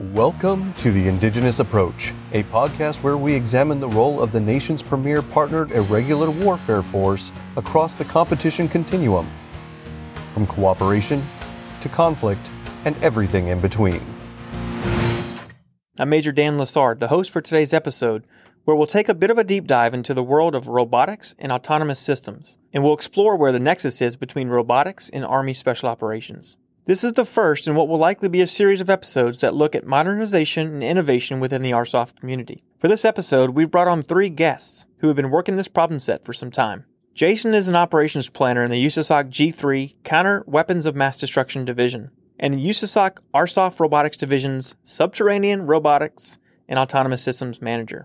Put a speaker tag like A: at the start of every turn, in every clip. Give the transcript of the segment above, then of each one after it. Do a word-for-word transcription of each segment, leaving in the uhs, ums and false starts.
A: Welcome to The Indigenous Approach, a podcast where we examine the role of the nation's premier partnered irregular warfare force across the competition continuum, from cooperation to conflict and everything in between.
B: I'm Major Dan Lessard, the host for today's episode, where we'll take a bit of a deep dive into the world of robotics and autonomous systems, and we'll explore where the nexus is between robotics and Army Special Operations. This is the first in what will likely be a series of episodes that look at modernization and innovation within the R S O F community. For this episode, we've brought on three guests who have been working this problem set for some time. Jason is an operations planner in the USASOC G three Counter Weapons of Mass Destruction Division and the USASOC R S O F Robotics Division's Subterranean Robotics and Autonomous Systems Manager.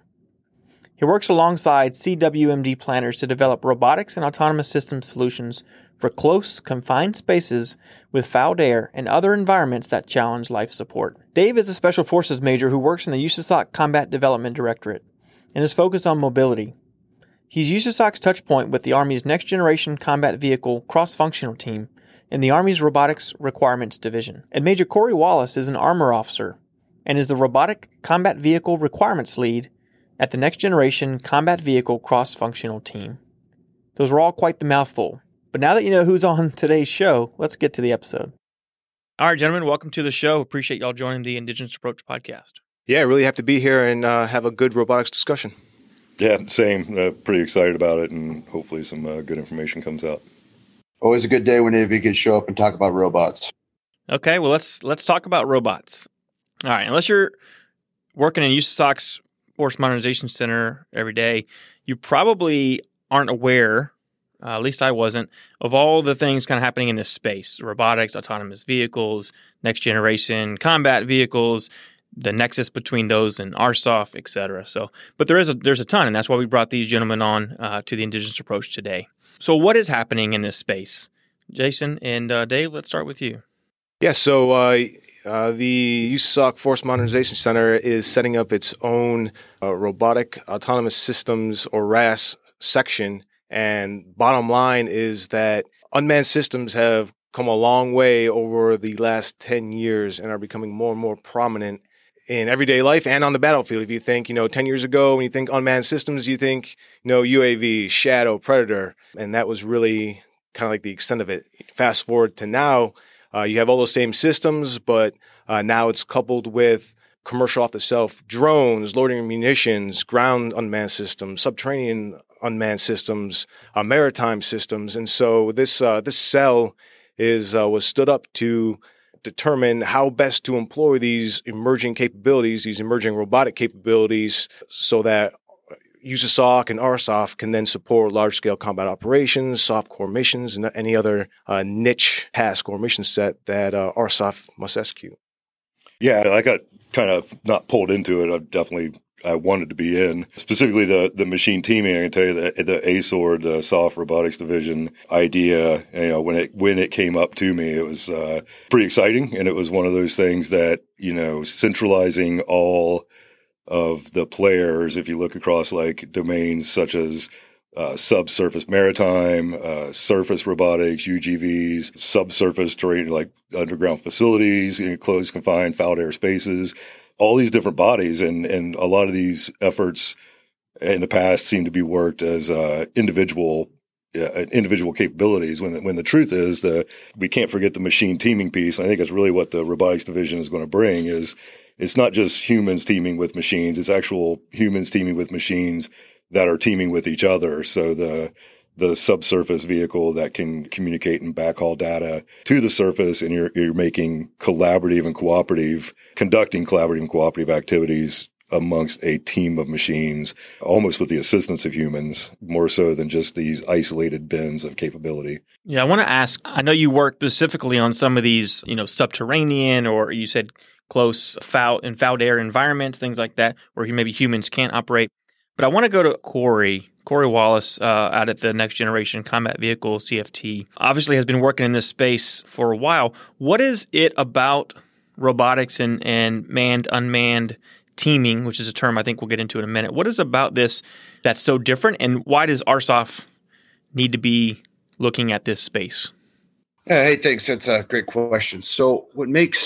B: He works alongside C W M D planners to develop robotics and autonomous systems solutions for close, confined spaces with fouled air and other environments that challenge life support. Dave is a Special Forces major who works in the USASOC Combat Development Directorate and is focused on mobility. He's USASOC's touchpoint with the Army's Next Generation Combat Vehicle Cross-Functional Team in the Army's Robotics Requirements Division. And Major Corey Wallace is an armor officer and is the Robotic Combat Vehicle Requirements Lead at the Next Generation Combat Vehicle Cross-Functional Team. Those were all quite the mouthful. But now that you know who's on today's show, let's get to the episode. All right, gentlemen, welcome to the show. Appreciate y'all joining the Indigenous Approach podcast.
C: Yeah, really have to be here and uh, have a good robotics discussion.
D: Yeah, same. Uh, pretty excited about it, and hopefully some uh, good information comes out.
E: Always a good day when Navy can show up and talk about robots.
B: Okay, well, let's let's talk about robots. All right, unless you're working in USASOC's Force Modernization Center every day, you probably aren't aware, uh, at least I wasn't, of all the things kind of happening in this space: robotics, autonomous vehicles, next generation combat vehicles, the nexus between those and R S O F, et cetera. So, but there is a there's a ton, and that's why we brought these gentlemen on uh, to the Indigenous Approach today. So, what is happening in this space, Jason and uh, Dave? Let's start with you.
C: Yeah, so uh, uh, the USASOC Force Modernization Center is setting up its own uh, robotic autonomous systems, or R A S, section. And bottom line is that unmanned systems have come a long way over the last ten years and are becoming more and more prominent in everyday life and on the battlefield. If you think, you know, ten years ago, when you think unmanned systems, you think, you know, U A V, Shadow, Predator, and that was really kind of like the extent of it. Fast forward to now, uh, you have all those same systems, but uh, now it's coupled with commercial off-the-shelf drones, loitering munitions, ground unmanned systems, subterranean unmanned systems, uh, maritime systems. And so this uh, this cell is uh, was stood up to determine how best to employ these emerging capabilities, these emerging robotic capabilities, so that USASOC and R S O F can then support large-scale combat operations, soft core missions, and any other uh, niche task or mission set that uh, R S O F must execute.
D: Yeah, I got kind of not pulled into it. I definitely I wanted to be in, specifically the the machine teaming. I can tell you that the A S O R, the Soft Robotics Division idea, you know, when it when it came up to me, it was uh, pretty exciting, and it was one of those things that, you know, centralizing all of the players. If you look across like domains such as uh, subsurface maritime, uh, surface robotics, U G Vs, subsurface terrain like underground facilities, enclosed, confined, fouled air spaces. All these different bodies, and, and a lot of these efforts in the past seem to be worked as uh, individual uh, individual capabilities. When the, when the truth is that we can't forget the machine teaming piece. And I think that's really what the robotics division is going to bring. Is it's not just humans teaming with machines; it's actual humans teaming with machines that are teaming with each other. So the the subsurface vehicle that can communicate and backhaul data to the surface, and you're, you're making collaborative and cooperative, conducting collaborative and cooperative activities amongst a team of machines, almost with the assistance of humans, more so than just these isolated bins of capability.
B: Yeah, I want to ask, I know you work specifically on some of these, you know, subterranean, or you said close foul and fouled air environments, things like that, where maybe humans can't operate. But I want to go to Corey. Corey Wallace, uh, out at the Next Generation Combat Vehicle, C F T, obviously has been working in this space for a while. What is it about robotics and, and manned, unmanned teaming, which is a term I think we'll get into in a minute? What is about this that's so different, and why does R S O F need to be looking at this space?
E: Yeah, hey, thanks. That's a great question. So what makes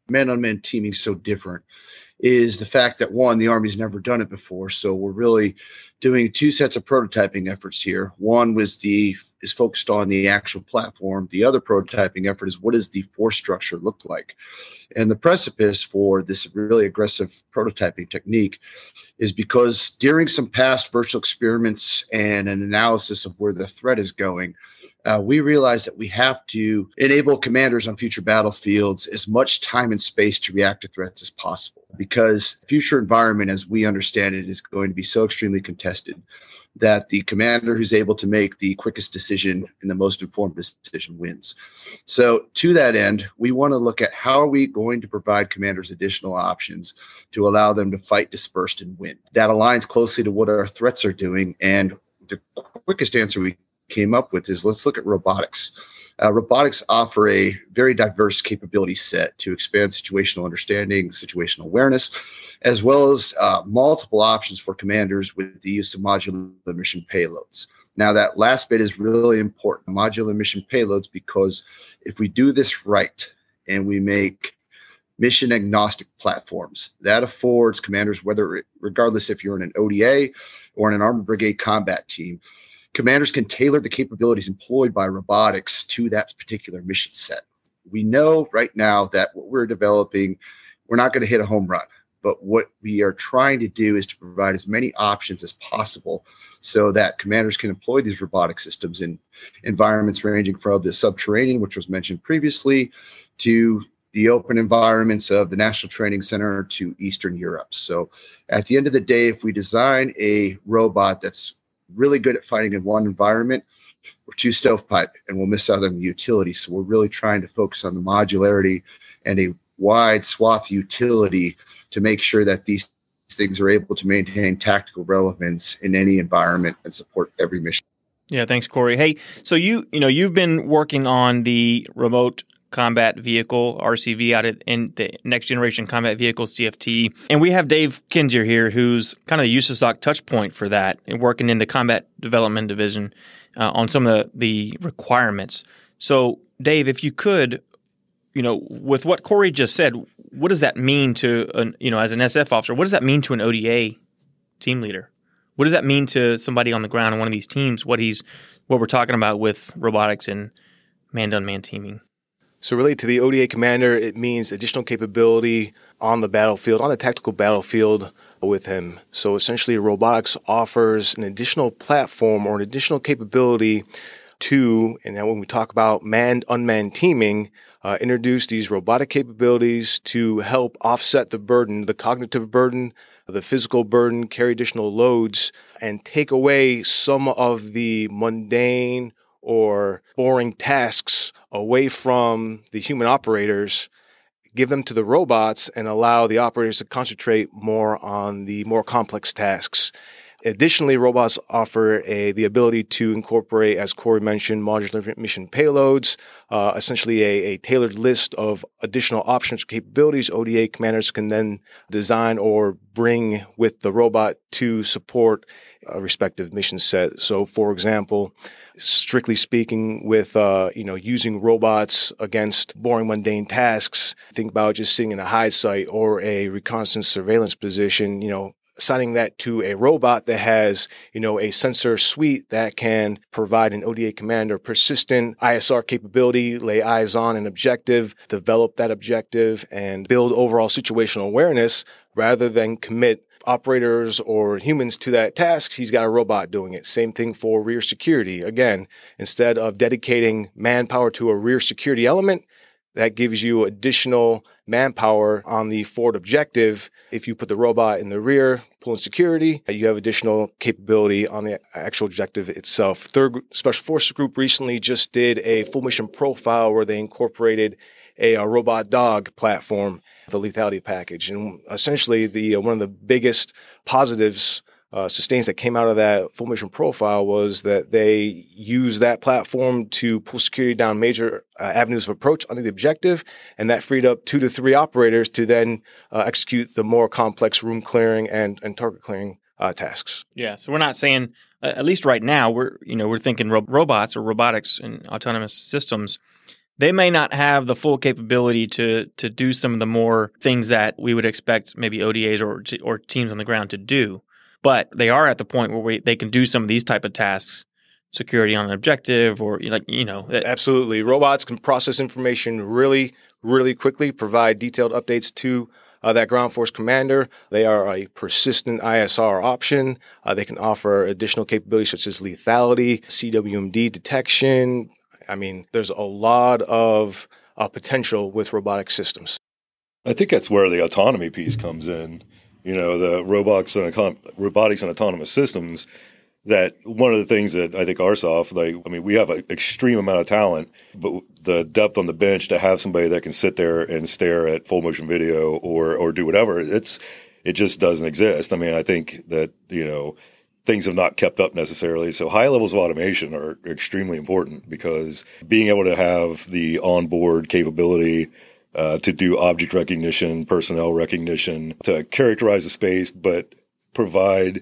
E: man-on-man teaming so different is the fact that, one, the Army's never done it before. So we're really doing two sets of prototyping efforts here. One was the is focused on the actual platform. The other prototyping effort is what does the force structure look like? And the precipice for this really aggressive prototyping technique is because during some past virtual experiments and an analysis of where the threat is going, Uh, we realize that we have to enable commanders on future battlefields as much time and space to react to threats as possible, because future environment, as we understand it, is going to be so extremely contested that the commander who's able to make the quickest decision and the most informed decision wins. So to that end, we want to look at how are we going to provide commanders additional options to allow them to fight dispersed and win. That aligns closely to what our threats are doing. And the quickest answer we came up with is let's look at robotics. Uh, robotics offer a very diverse capability set to expand situational understanding, situational awareness, as well as uh, multiple options for commanders with the use of modular mission payloads. Now, that last bit is really important, modular mission payloads, because if we do this right and we make mission agnostic platforms, that affords commanders, whether regardless if you're in an O D A or in an armored brigade combat team, commanders can tailor the capabilities employed by robotics to that particular mission set. We know right now that what we're developing, we're not going to hit a home run, but what we are trying to do is to provide as many options as possible so that commanders can employ these robotic systems in environments ranging from the subterranean, which was mentioned previously, to the open environments of the National Training Center to Eastern Europe. So at the end of the day, if we design a robot that's really good at fighting in one environment, we're too stovepipe and we'll miss out on the utility. So we're really trying to focus on the modularity and a wide swath utility to make sure that these things are able to maintain tactical relevance in any environment and support every mission.
B: Yeah, thanks, Corey. Hey, so you you know you've been working on the remote combat vehicle, R C V, out at in the Next Generation Combat Vehicle, C F T. And we have Dave Kinzier here, who's kind of the U S A S O C touch point for that and working in the Combat Development Division uh, on some of the, the requirements. So, Dave, if you could, you know, with what Corey just said, what does that mean to, an, you know, as an S F officer, what does that mean to an O D A team leader? What does that mean to somebody on the ground in one of these teams, what he's, what we're talking about with robotics and man-to-man teaming?
C: So related to the O D A commander, it means additional capability on the battlefield, on the tactical battlefield with him. So essentially, robotics offers an additional platform or an additional capability to, and now when we talk about manned, unmanned teaming, uh, introduce these robotic capabilities to help offset the burden, the cognitive burden, the physical burden, carry additional loads, and take away some of the mundane or boring tasks away from the human operators, give them to the robots, and allow the operators to concentrate more on the more complex tasks. Additionally, robots offer a, the ability to incorporate, as Corey mentioned, modular mission payloads, uh, essentially a, a tailored list of additional options or capabilities O D A commanders can then design or bring with the robot to support a respective mission set. So, for example, strictly speaking, with uh, you know using robots against boring, mundane tasks, think about just sitting in a hide site or a reconnaissance surveillance position. You know, assigning that to a robot that has you know a sensor suite that can provide an O D A commander persistent I S R capability, lay eyes on an objective, develop that objective, and build overall situational awareness rather than commit operators or humans to that task. He's got a robot doing it. Same thing for rear security. Again, instead of dedicating manpower to a rear security element, that gives you additional manpower on the forward objective. If you put the robot in the rear, pulling security, you have additional capability on the actual objective itself. Third Special Forces Group recently just did a full mission profile where they incorporated a, a robot dog platform, the lethality package. And essentially, the uh, one of the biggest positives, uh, sustains that came out of that full mission profile was that they used that platform to pull security down major uh, avenues of approach under the objective, and that freed up two to three operators to then uh, execute the more complex room clearing and, and target clearing uh, tasks.
B: Yeah, so we're not saying, uh, at least right now, we're you know we're thinking ro- robots or robotics and autonomous systems. they may not have the full capability to to do some of the more things that we would expect maybe O D As or or teams on the ground to do. But they are at the point where we, they can do some of these type of tasks, security on an objective, or like, you know. That,
C: Absolutely. Robots can process information really, really quickly, provide detailed updates to uh, that ground force commander. They are a persistent I S R option. Uh, they can offer additional capabilities such as lethality, C W M D detection. I mean, there's a lot of uh, potential with robotic systems.
D: I think that's where the autonomy piece comes in. You know, the robotics and econ- robotics and autonomous systems. That one of the things that I think R S O F, like, I mean, we have an extreme amount of talent, but the depth on the bench to have somebody that can sit there and stare at full motion video or or do whatever, it's it just doesn't exist. I mean, I think that, you know, things have not kept up necessarily. So high levels of automation are extremely important, because being able to have the onboard capability uh, to do object recognition, personnel recognition, to characterize the space, but provide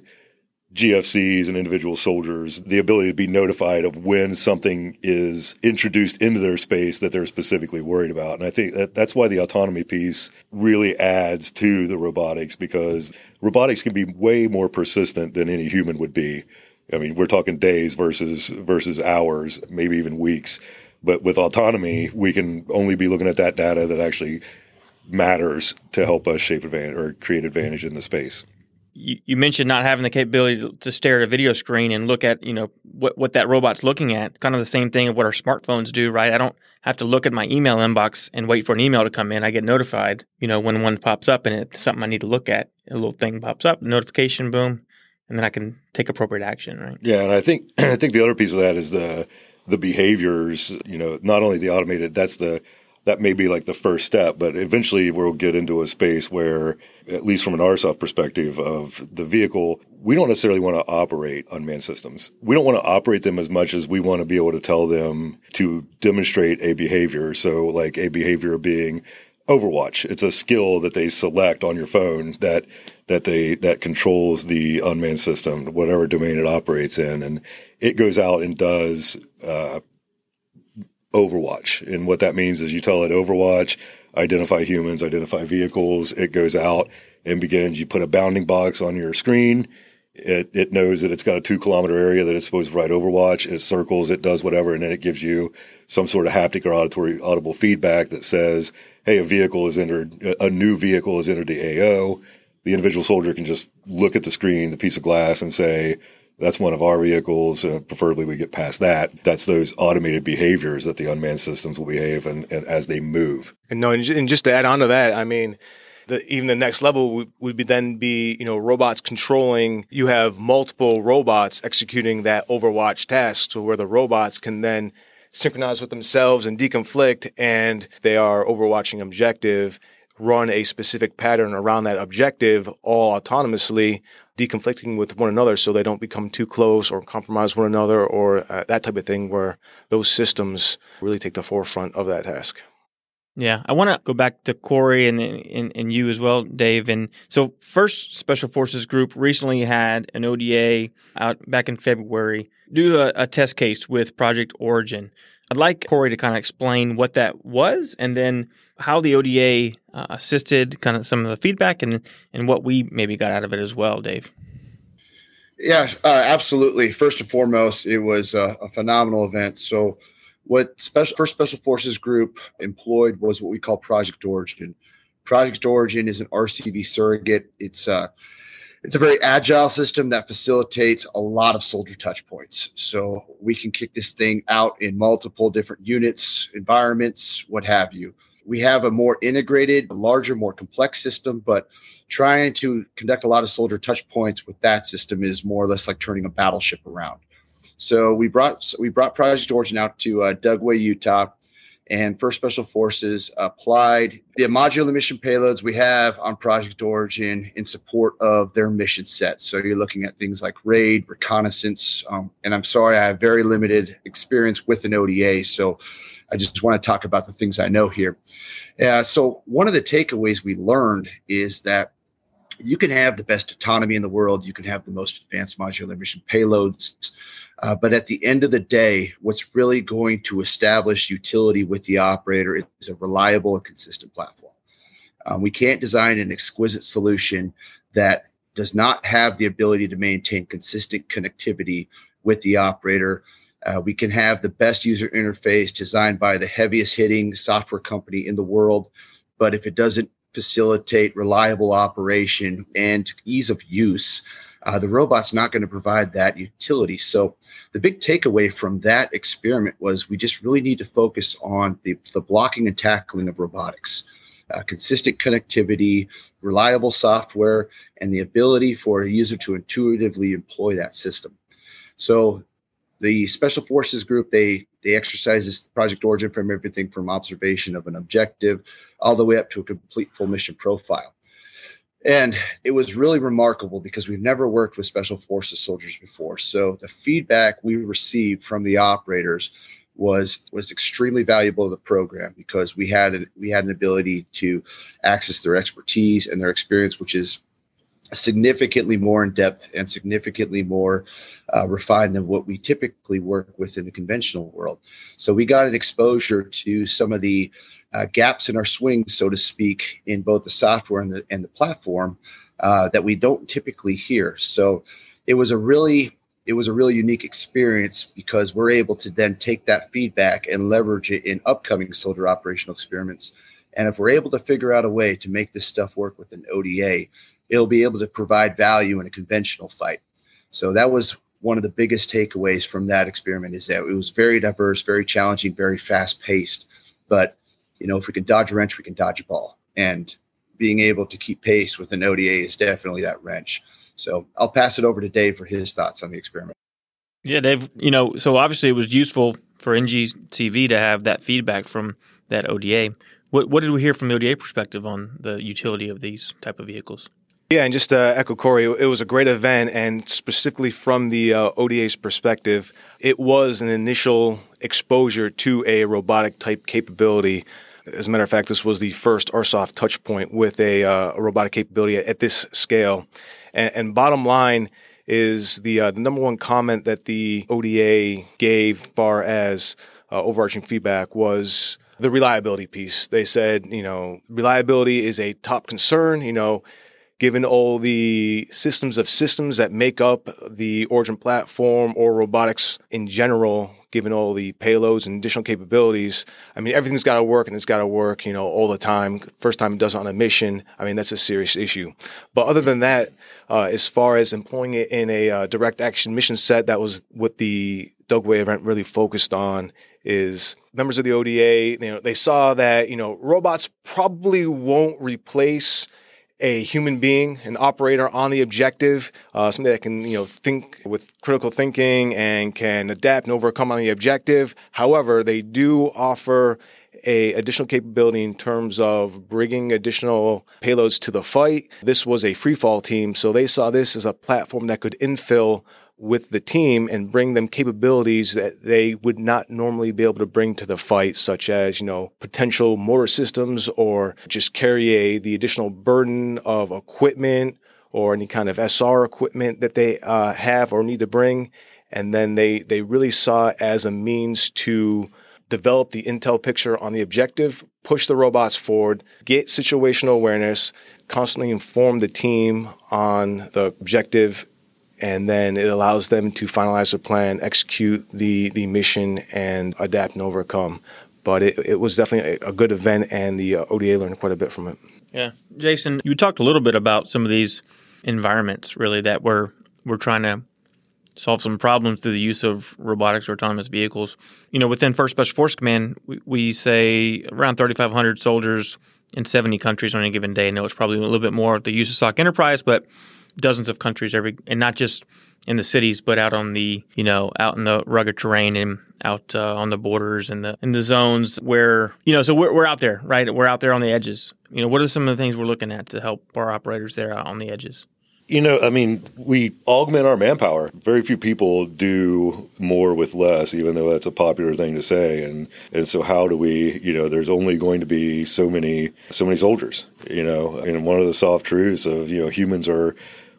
D: G F Cs and individual soldiers the ability to be notified of when something is introduced into their space that they're specifically worried about. And I think that that's why the autonomy piece really adds to the robotics, because robotics can be way more persistent than any human would be. I mean, we're talking days versus versus hours, maybe even weeks. But with autonomy, we can only be looking at that data that actually matters to help us shape advantage or create advantage in the space.
B: You, you mentioned not having the capability to, to stare at a video screen and look at, you know, what, what that robot's looking at. Kind of the same thing of what our smartphones do, right? I don't have to look at my email inbox and wait for an email to come in. I get notified, you know, when one pops up and it's something I need to look at. A little thing pops up, notification, boom, and then I can take appropriate action, right?
D: Yeah, and I think I think the other piece of that is the the behaviors. You know, not only the automated. That's the that may be like the first step, but eventually we'll get into a space where, at least from an R S O F perspective of the vehicle, we don't necessarily want to operate unmanned systems. We don't want to operate them as much as we want to be able to tell them to demonstrate a behavior. So like a behavior being Overwatch. It's a skill that they select on your phone that that they that controls the unmanned system, whatever domain it operates in, and it goes out and does uh, Overwatch. And what that means is you tell it Overwatch, identify humans, identify vehicles. It goes out and begins. You put a bounding box on your screen. It it knows that it's got a two kilometer area that it's supposed to write Overwatch. It circles, it does whatever, and then it gives you some sort of haptic or auditory audible feedback that says, hey, a vehicle is entered, a new vehicle is entered the A O. The individual soldier can just look at the screen, the piece of glass, and say, that's one of our vehicles, and preferably we get past that. That's those automated behaviors that the unmanned systems will behave and, and as they move.
C: And no, and just to add on to that, I mean, the, even the next level would, would be then be, you know, robots controlling. You have multiple robots executing that Overwatch task, so where the robots can then synchronize with themselves and deconflict, and they are overwatching objective, run a specific pattern around that objective, all autonomously, deconflicting with one another so they don't become too close or compromise one another, or uh, that type of thing, where those systems really take the forefront of that task.
B: Yeah, I want to go back to Corey and, and and you as well, Dave. And so First Special Forces Group recently had an O D A out back in February do a, a test case with Project Origin. I'd like Corey to kind of explain what that was, and then how the O D A uh, assisted, kind of some of the feedback, and and what we maybe got out of it as well, Dave.
E: Yeah, uh, absolutely. First and foremost, it was a, a phenomenal event. So what special, First Special Forces Group employed was what we call Project Origin. Project Origin is an R C V surrogate. It's uh, It's a very agile system that facilitates a lot of soldier touch points. So we can kick this thing out in multiple different units, environments, what have you. We have a more integrated, larger, more complex system, but trying to conduct a lot of soldier touch points with that system is more or less like turning a battleship around. So we brought we brought Project Origin out to uh, Dugway, Utah, and First Special Forces applied the modular mission payloads we have on Project Origin in support of their mission set. So you're looking at things like raid, reconnaissance, um, and I'm sorry, I have very limited experience with an O D A, so I just want to talk about the things I know here. Uh, so one of the takeaways we learned is that you can have the best autonomy in the world, you can have the most advanced modular mission payloads, Uh, but at the end of the day, what's really going to establish utility with the operator is a reliable and consistent platform. Um, we can't design an exquisite solution that does not have the ability to maintain consistent connectivity with the operator. Uh, we can have the best user interface designed by the heaviest hitting software company in the world, but if it doesn't facilitate reliable operation and ease of use, uh, the robot's not going to provide that utility. So the big takeaway from that experiment was we just really need to focus on the, the blocking and tackling of robotics. Uh, consistent connectivity, reliable software, and the ability for a user to intuitively employ that system. So the Special Forces group, they they exercise this Project Origin from everything from observation of an objective all the way up to a complete full mission profile. And it was really remarkable because we've never worked with Special Forces soldiers before. So the feedback we received from the operators was was extremely valuable to the program because we had an, we had an ability to access their expertise and their experience, which is significantly more in depth and significantly more uh, refined than what we typically work with in the conventional world. So we got an exposure to some of the uh, gaps in our swing, so to speak, in both the software and the and the platform uh, that we don't typically hear. So it was a really it was a really unique experience because we're able to then take that feedback and leverage it in upcoming soldier operational experiments. And if we're able to figure out a way to make this stuff work with an O D A, it'll be able to provide value in a conventional fight. So that was one of the biggest takeaways from that experiment, is that it was very diverse, very challenging, very fast paced. But, you know, if we can dodge a wrench, we can dodge a ball. And being able to keep pace with an O D A is definitely that wrench. So I'll pass it over to Dave for his thoughts on the experiment.
B: Yeah, Dave, you know, so obviously it was useful for N G C V to have that feedback from that O D A. What, what did we hear from the O D A perspective on the utility of these type of vehicles?
C: Yeah, and just to echo Corey, it was a great event, and specifically from the uh, O D A's perspective, it was an initial exposure to a robotic-type capability. As a matter of fact, this was the first R S O F touch point with a, uh, a robotic capability at, at this scale. And, and bottom line is the, uh, the number one comment that the O D A gave as far as uh, overarching feedback was the reliability piece. They said, you know, reliability is a top concern, you know, given all the systems of systems that make up the Origin platform or robotics in general, given all the payloads and additional capabilities. I mean, everything's got to work, and it's got to work, you know, all the time. First time it does it on a mission, I mean, that's a serious issue. But other than that, uh, as far as employing it in a uh, direct action mission set, that was what the Dugway event really focused on. Is members of the O D A, you know, they saw that, you know, robots probably won't replace a human being, an operator on the objective, uh, somebody that can, you know, think with critical thinking and can adapt and overcome on the objective. However, they do offer a additional capability in terms of bringing additional payloads to the fight. This was a free fall team, so they saw this as a platform that could infill with the team and bring them capabilities that they would not normally be able to bring to the fight, such as, you know, potential mortar systems, or just carry a, the additional burden of equipment or any kind of S R equipment that they uh, have or need to bring. And then they, they really saw it as a means to develop the intel picture on the objective, push the robots forward, get situational awareness, constantly inform the team on the objective, and then it allows them to finalize their plan, execute the, the mission, and adapt and overcome. But it, it was definitely a good event, and the uh, O D A learned quite a bit from it.
B: Yeah. Jason, you talked a little bit about some of these environments, really, that we're, we're trying to solve some problems through the use of robotics or autonomous vehicles. You know, within First Special Forces Command, we, we say around thirty-five hundred soldiers in seventy countries on any given day. I know it's probably a little bit more with the use of S O C Enterprise, but dozens of countries every, and not just in the cities, but out on the, you know, out in the rugged terrain and out uh, on the borders and the in the zones where, you know, so we're we're out there, right? We're out there on the edges. You know, what are some of the things we're looking at to help our operators there out on the edges?
D: You know, I mean, we augment our manpower. Very few people do more with less, even though that's a popular thing to say. And and so how do we, you know, there's only going to be so many so many soldiers, you know. And one of the soft truths of, you know, humans are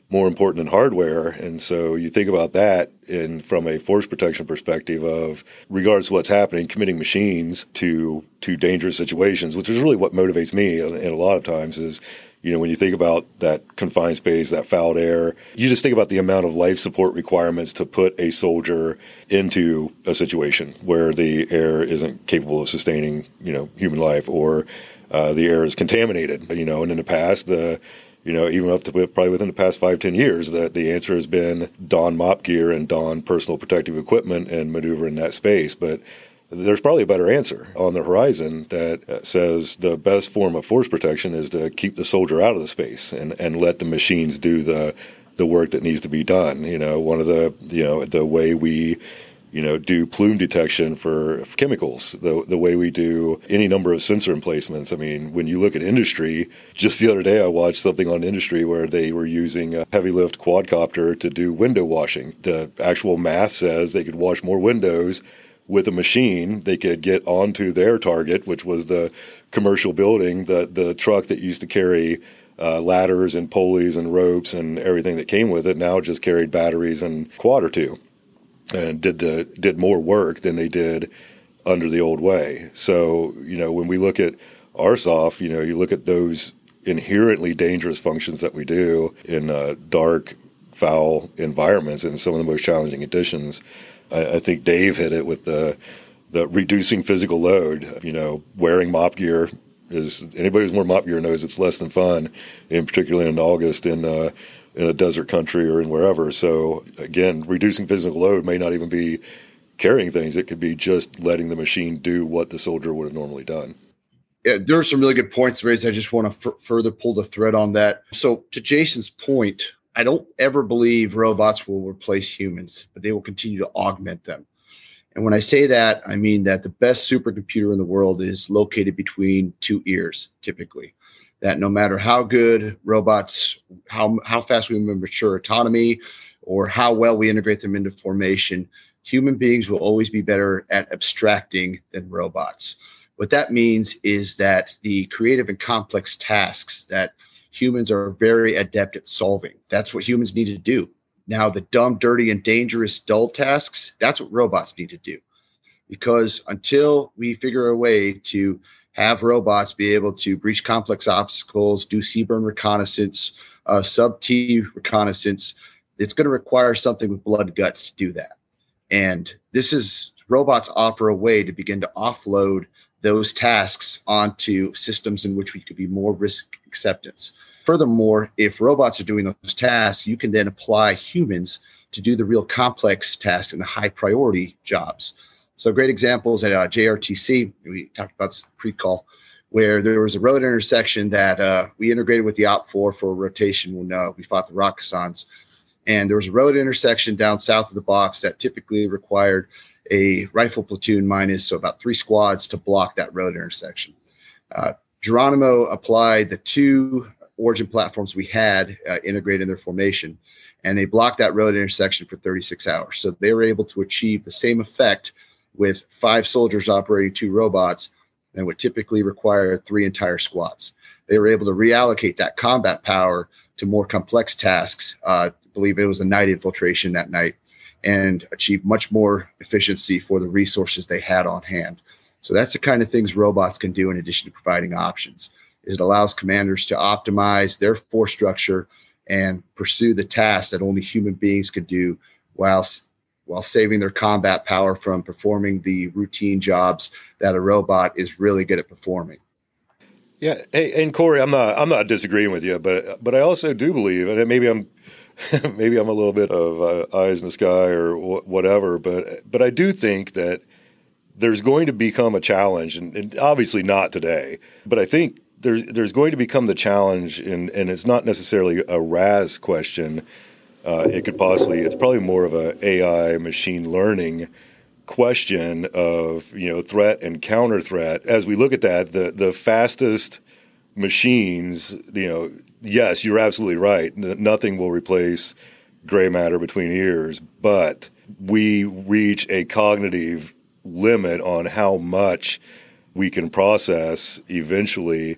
D: more important than hardware. And so you think about that in from a force protection perspective of, regardless of what's happening, committing machines to to dangerous situations, which is really what motivates me. And a lot of times is, you know, when you think about that confined space, that fouled air, you just think about the amount of life support requirements to put a soldier into a situation where the air isn't capable of sustaining, you know, human life, or uh, the air is contaminated, you know. And in the past, the You know, even up to probably within the past five, ten years, that the answer has been don mop gear and don personal protective equipment and maneuver in that space. But there's probably a better answer on the horizon that says the best form of force protection is to keep the soldier out of the space and, and let the machines do the the work that needs to be done. You know, one of the, you know, the way we you know, do plume detection for chemicals, the the way we do any number of sensor emplacements. I mean, when you look at industry, just the other day I watched something on industry where they were using a heavy lift quadcopter to do window washing. The actual math says they could wash more windows with a machine. They could get onto their target, which was the commercial building, the the truck that used to carry uh, ladders and pulleys and ropes and everything that came with it. Now just carried batteries and quad or two, and did the did more work than they did under the old way. So, you know, when we look at R S O F, you know, you look at those inherently dangerous functions that we do in uh, dark, foul environments and some of the most challenging conditions. I, I think Dave hit it with the the reducing physical load. You know, wearing mop gear is, anybody who's worn mop gear knows it's less than fun, in particularly in August in uh, in a desert country or in wherever. So again, reducing physical load may not even be carrying things. It could be just letting the machine do what the soldier would have normally done.
E: Yeah, there are some really good points raised. I just want to f- further pull the thread on that. So to Jason's point, I don't ever believe robots will replace humans, but they will continue to augment them. And when I say that, I mean that the best supercomputer in the world is located between two ears, typically. That no matter how good robots, how how fast we mature autonomy, or how well we integrate them into formation, human beings will always be better at abstracting than robots. What that means is that the creative and complex tasks that humans are very adept at solving, that's what humans need to do. Now, the dumb, dirty, and dangerous, dull tasks, that's what robots need to do. Because until we figure a way to have robots be able to breach complex obstacles, do seaborne reconnaissance, uh, sub-T reconnaissance, it's going to require something with blood and guts to do that. And this is, robots offer a way to begin to offload those tasks onto systems in which we could be more risk acceptance. Furthermore, if robots are doing those tasks, you can then apply humans to do the real complex tasks and the high priority jobs. So great examples at uh, J R T C, we talked about this pre-call, where there was a road intersection that uh, we integrated with the O P four for rotation when uh, we fought the Rakkasans. And there was a road intersection down south of the box that typically required a rifle platoon minus, so about three squads to block that road intersection. Uh, Geronimo applied the two origin platforms we had uh, integrated in their formation, and they blocked that road intersection for thirty-six hours. So they were able to achieve the same effect with five soldiers operating two robots and would typically require three entire squads. They were able to reallocate that combat power to more complex tasks. Uh, I believe it was a night infiltration that night, and achieve much more efficiency for the resources they had on hand. So that's the kind of things robots can do in addition to providing options. It allows commanders to optimize their force structure and pursue the tasks that only human beings could do while, while saving their combat power from performing the routine jobs that a robot is really good at performing.
D: Yeah, hey, and Corey, I'm not I'm not disagreeing with you, but but I also do believe, and maybe I'm maybe I'm a little bit of uh, eyes in the sky or wh- whatever, but but I do think that there's going to become a challenge, and, and obviously not today, but I think there's there's going to become the challenge, and, and it's not necessarily a R A S question. Uh, it could possibly, it's probably more of a A I machine learning question of, you know, threat and counter threat. As we look at that, the the fastest machines, you know, yes, you're absolutely right. Nothing will replace gray matter between ears, but we reach a cognitive limit on how much we can process eventually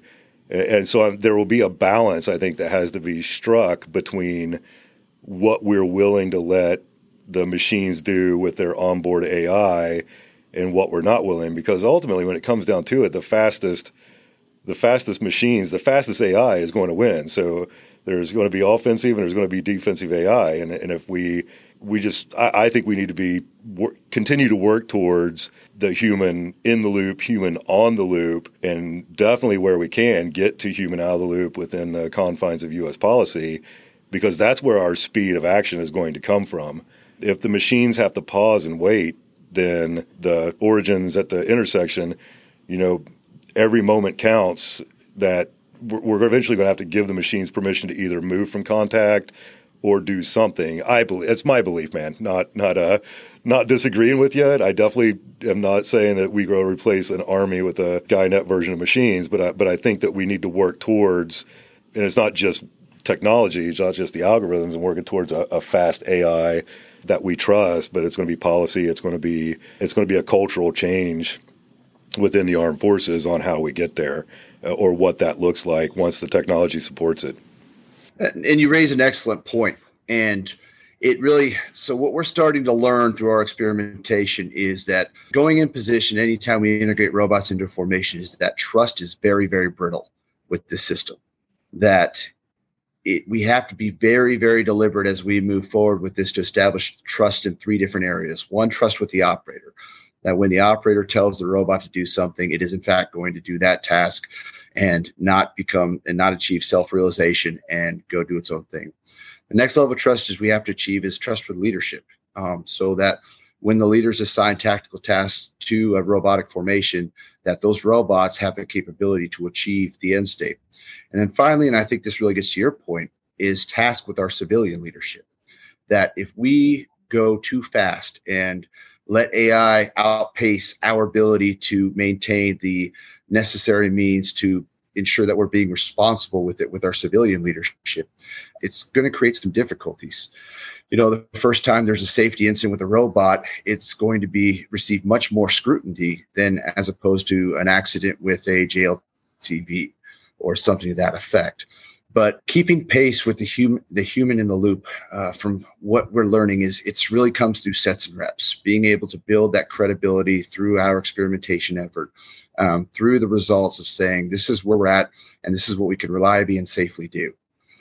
D: And so there will be a balance, I think, that has to be struck between what we're willing to let the machines do with their onboard A I and what we're not willing. Because ultimately, when it comes down to it, the fastest, the fastest machines, the fastest A I is going to win. So there's going to be offensive and there's going to be defensive A I. And, and if we we just, I, I think we need to be wor- continue to work towards the human in the loop, human on the loop, and definitely where we can get to human out of the loop within the confines of U S policy, because that's where our speed of action is going to come from. If the machines have to pause and wait, then the origins at the intersection, you know, every moment counts. That we're eventually going to have to give the machines permission to either move from contact or do something. I believe it's my belief, man. Not not uh not disagreeing with you. I definitely am not saying that we go replace an army with a Skynet version of machines, but I, but I think that we need to work towards, and it's not just technology, it's not just the algorithms, and working towards a, a fast A I that we trust, but it's going to be policy. It's going to be it's going to be a cultural change within the armed forces on how we get there, uh, or what that looks like once the technology supports it.
E: And you raise an excellent point. And it really, so what we're starting to learn through our experimentation is that going in position anytime we integrate robots into a formation is that trust is very, very brittle with the system. That it, we have to be very, very deliberate as we move forward with this to establish trust in three different areas. One, trust with the operator, that when the operator tells the robot to do something, it is in fact going to do that task and not become and not achieve self-realization and go do its own thing. The next level of trust is we have to achieve is trust with leadership, um, so that when the leaders assign tactical tasks to a robotic formation, that those robots have the capability to achieve the end state. And then finally, and I think this really gets to your point, is task with our civilian leadership. That if we go too fast and let A I outpace our ability to maintain the necessary means to ensure that we're being responsible with it with our civilian leadership, it's going to create some difficulties. You know, the first time there's a safety incident with a robot, it's going to be receive much more scrutiny than as opposed to an accident with a J L T V or something to that effect. But keeping pace with the human, the human in the loop, uh, from what we're learning is it's really comes through sets and reps, being able to build that credibility through our experimentation effort, um, through the results of saying this is where we're at and this is what we can reliably and safely do.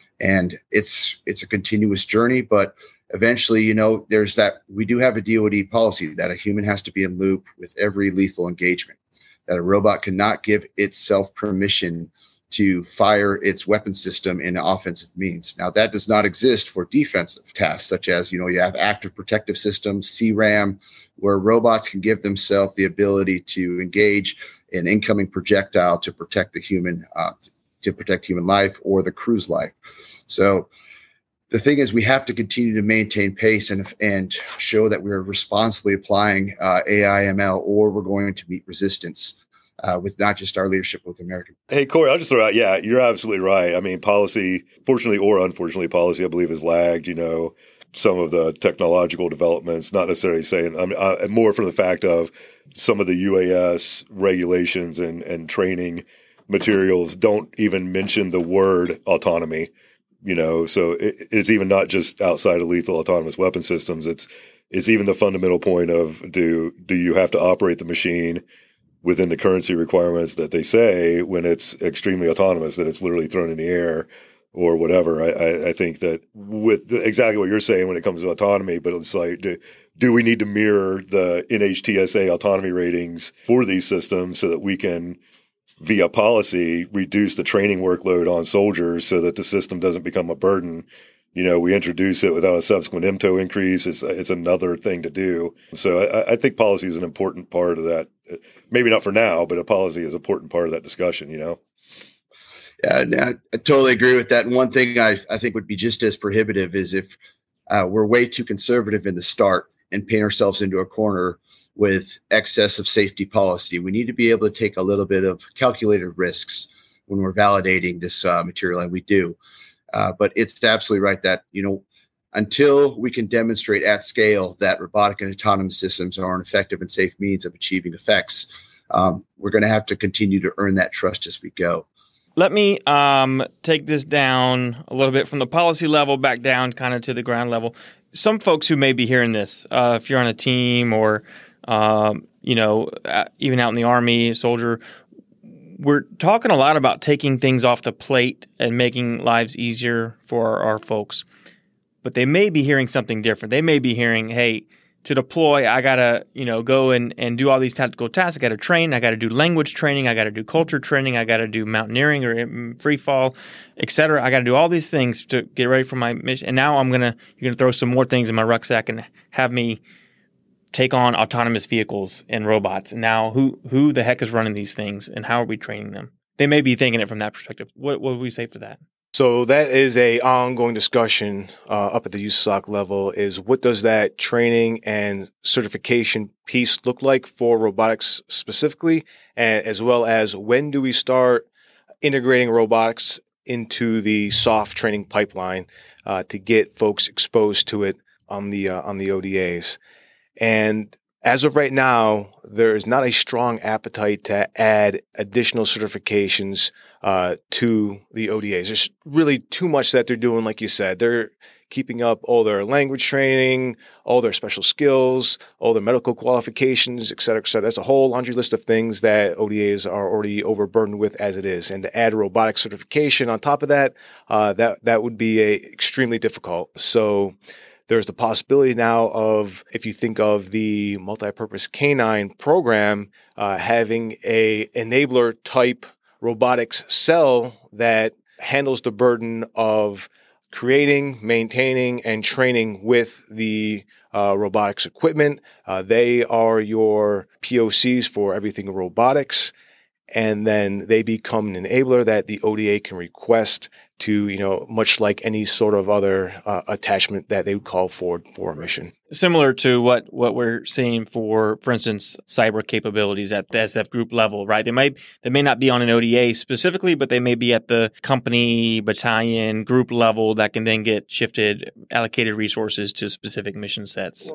E: And it's it's a continuous journey, but eventually, you know, there's that we do have a D O D policy that a human has to be in loop with every lethal engagement, that a robot cannot give itself permission to fire its weapon system in offensive means. Now, that does not exist for defensive tasks, such as, you know, you have active protective systems, C RAM, where robots can give themselves the ability to engage an incoming projectile to protect the human, uh, to protect human life or the crew's life. So the thing is, we have to continue to maintain pace and and show that we're responsibly applying uh, A I M L, or we're going to meet resistance Uh, with not just our leadership, with American.
D: Hey, Corey, I'll just throw out, yeah, you're absolutely right. I mean, policy, fortunately or unfortunately, policy, I believe, has lagged, you know, some of the technological developments, not necessarily saying, I mean, uh, more from the fact of some of the U A S regulations and, and training materials don't even mention the word autonomy, you know, so it, it's even not just outside of lethal autonomous weapon systems. It's, it's even the fundamental point of do, do you have to operate the machine within the currency requirements that they say when it's extremely autonomous, that it's literally thrown in the air or whatever. I, I, I think that with the, exactly what you're saying when it comes to autonomy, but it's like, do, do we need to mirror the N H T S A autonomy ratings for these systems so that we can, via policy, reduce the training workload on soldiers so that the system doesn't become a burden? You know, we introduce it without a subsequent M T O increase. It's, it's another thing to do. So I, I think policy is an important part of that. Maybe not for now, but a policy is an important part of that discussion, you know?
E: Yeah, I, I totally agree with that. And one thing I, I think would be just as prohibitive is if uh, we're way too conservative in the start and paint ourselves into a corner with excess of safety policy. We need to be able to take a little bit of calculated risks when we're validating this uh, material, and we do. Uh, but it's absolutely right that, you know, until we can demonstrate at scale that robotic and autonomous systems are an effective and safe means of achieving effects, um, we're going to have to continue to earn that trust as we go.
B: let me um, take this down a little bit from the policy level back down kind of to the ground level. Some folks who may be hearing this, uh, if you're on a team or, um, you know, uh, even out in the Army, soldier, we're talking a lot about taking things off the plate and making lives easier for our, our folks. But they may be hearing something different. They may be hearing, hey, to deploy, I got to, you know, go and, and do all these tactical tasks. I got to train. I got to do language training. I got to do culture training. I got to do mountaineering or free fall, et cetera. I got to do all these things to get ready for my mission. And now I'm going to, you're going to throw some more things in my rucksack and have me take on autonomous vehicles and robots. And now who, who the heck is running these things and how are we training them? They may be thinking it from that perspective. What, what would we say for that?
C: So that is a ongoing discussion uh, up at the U S O C level is what does that training and certification piece look like for robotics specifically, and as well as when do we start integrating robotics into the soft training pipeline uh, to get folks exposed to it on the uh, on the O D As. And as of right now, there is not a strong appetite to add additional certifications uh, to the O D As. There's really too much that they're doing, like you said. They're keeping up all their language training, all their special skills, all their medical qualifications, et cetera, et cetera. That's a whole laundry list of things that O D As are already overburdened with as it is. And to add robotic certification on top of that, uh, that that would be a, extremely difficult. So there's the possibility now of, if you think of the multipurpose canine program, uh, having a enabler type robotics cell that handles the burden of creating, maintaining, and training with the uh, robotics equipment. Uh, they are your P O Cs for everything robotics. And then they become an enabler that the O D A can request to, you know, much like any sort of other uh, attachment that they would call for for a mission.
B: Similar to what, what we're seeing for, for instance, cyber capabilities at the S F group level, right? They might they may not be on an O D A specifically, but they may be at the company, battalion, group level that can then get shifted, allocated resources to specific mission sets.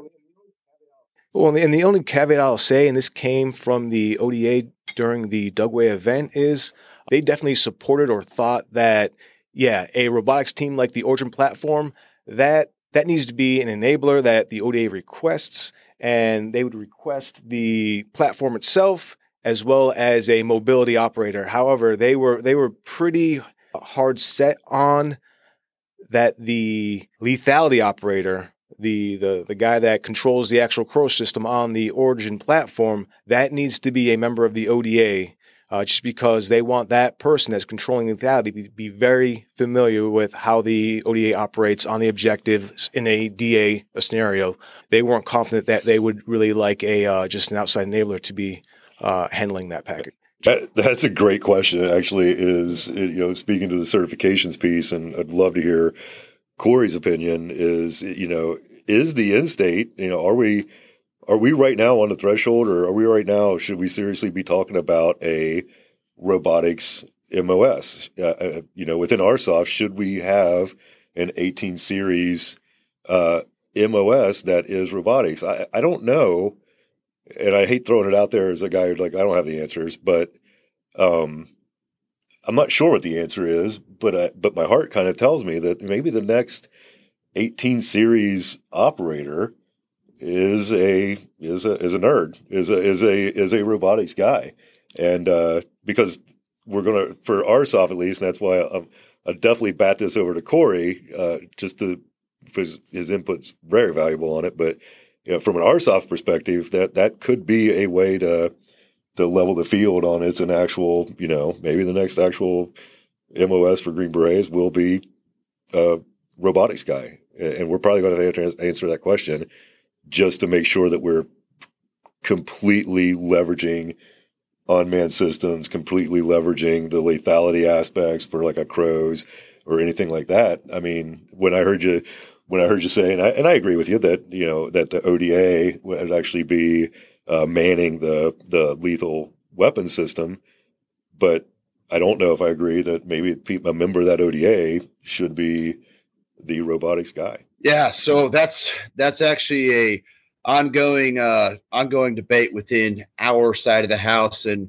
C: Well, and the only caveat I'll say, and this came from the O D A during the Dugway event, is they definitely supported or thought that, yeah, a robotics team like the Origin platform, that that needs to be an enabler that the O D A requests, and they would request the platform itself as well as a mobility operator. However, they were they were pretty hard set on that the lethality operator, the the the guy that controls the actual Crow system on the Origin platform, that needs to be a member of the O D A, uh, just because they want that person that's controlling lethality to be, be very familiar with how the O D A operates on the objectives in a D A a scenario. They weren't confident that they would really like a uh, just an outside enabler to be uh, handling that package.
D: That, that's a great question. It actually is, you know, speaking to the certifications piece, and I'd love to hear Corey's opinion is, you know, is the end state, you know, are we, are we right now on the threshold, or are we right now, should we seriously be talking about a robotics M O S? Uh, uh, you know, within R S O F, should we have an eighteen series uh, M O S that is robotics? I, I don't know. And I hate throwing it out there as a guy who's like, I don't have the answers, but um, I'm not sure what the answer is, but I, but my heart kind of tells me that maybe the next eighteen series operator is a is a is a nerd, is a is a is a robotics guy, and uh, because we're gonna, for R S O F at least, and that's why I, I definitely bat this over to Corey, uh, just to because his input's very valuable on it. But you know, from an R S O F perspective, that that could be a way to to level the field on it's an actual, you know, maybe the next actual M O S for Green Berets will be a robotics guy. And we're probably going to answer that question just to make sure that we're completely leveraging unmanned systems, completely leveraging the lethality aspects for like a Crows or anything like that. I mean, when I heard you, when I heard you say, and I, and I agree with you that, you know, that the O D A would actually be uh, manning the, the lethal weapon system, but I don't know if I agree that maybe a member of that O D A should be the robotics guy.
E: Yeah, so that's that's actually a ongoing uh, ongoing debate within our side of the house, and